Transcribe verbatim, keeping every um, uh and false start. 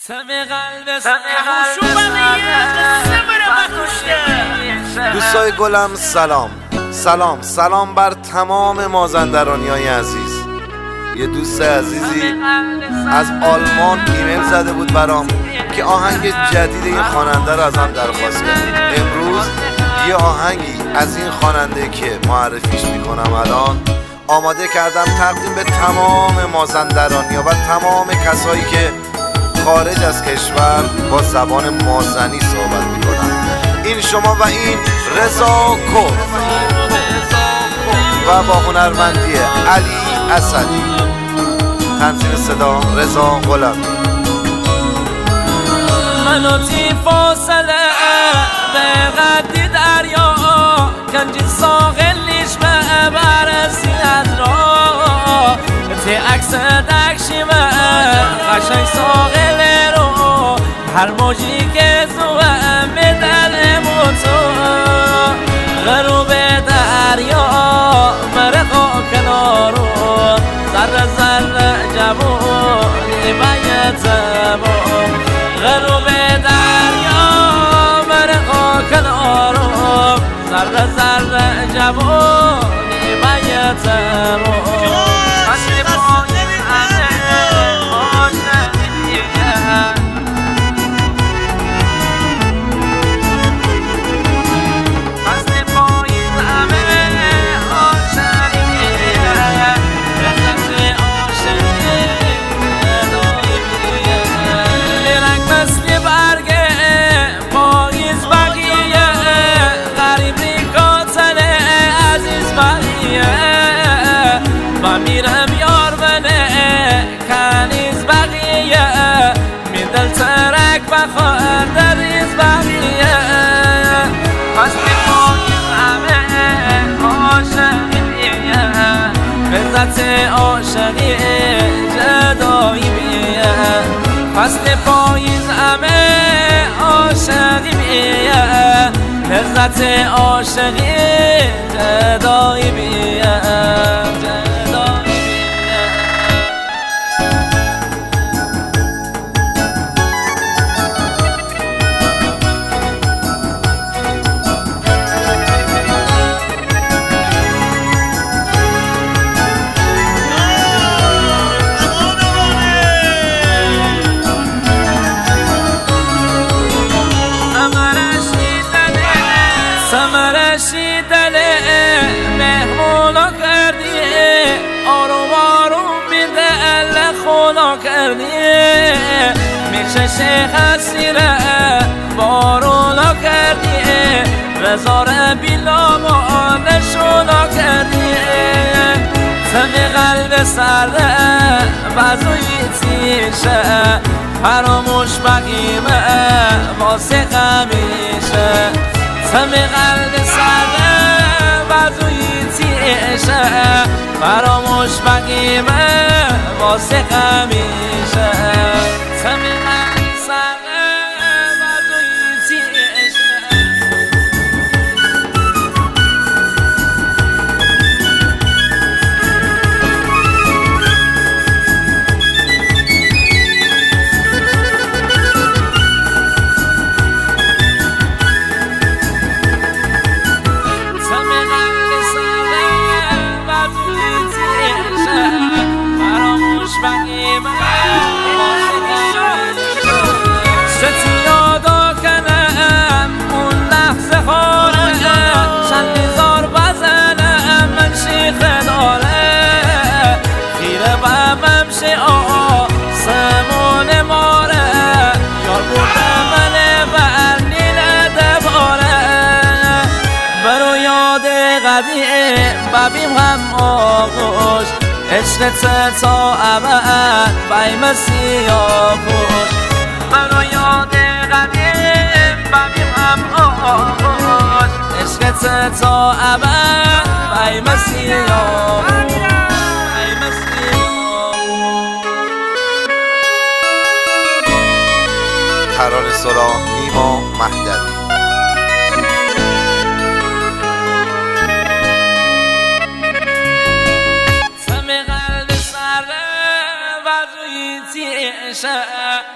دوستای گلم سلام سلام سلام بر تمام مازندرانیای عزیز. یه دوست عزیزی از آلمان ایمیل زده بود برام که آهنگ جدید این خواننده رو ازم درخواست کرد. امروز یه آهنگی از این خواننده که معرفیش میکنم الان آماده کردم تقدیم به تمام مازندرانیا و تمام کسایی که خارج از کشور با زبان مازنی صحبت میکنن. این شما و این رضا کرد و با هنرمندی علی اسدی، تنظیم صدا رضا غلامی. منو تی فاصله به قدی دریا گنجی ساغلیش به برسی از را تی عکس دکشیمه قشنگ ساغله رو هر موجی که زوه میدل موتو غروب دریا مرقا کنارو ذره ذره جوانی بیتمو غروب دریا مرقا کنارو ذره ذره جوانی بیتمو میرم یار بنه کنیز بقیه میدل ترک بخواه در ریز بقیه پس میخواهیم همه عاشقیه لذت عاشقی جدایی بیه پس پاییز همه عاشقی بیه لذت عاشقی جدایی بیه سمرشی دله مهمونا کردی آروم آروم میدل خونا کردی میشه شیخ اسیره بارونا کردی رزار بیلا ما نشونا کردی سمی قلب سرده بازوی تیشه فراموش بقیمه واسه قمیشه سمی قلب سرده بازوی تیشه فراموش بقیمه واسه قمیشه سمی قلب سرده بازوی تیشه ستی یادا کنم اون لحظه خاره شنیزار بزنم من شیخ داره خیره بمم شعا سمون ماره یار بوده من برنیل دباره برو یاد قدیم ببیم هم آغوش عشقت تا ابد بیم سیاه پوش منو یاد قدیم ببیم هم آغوش عشقت تا ابد بیم سیاه بیم سیاه ترانه سرا نیما مهدوی. سمی قلب سره وضوی تیشه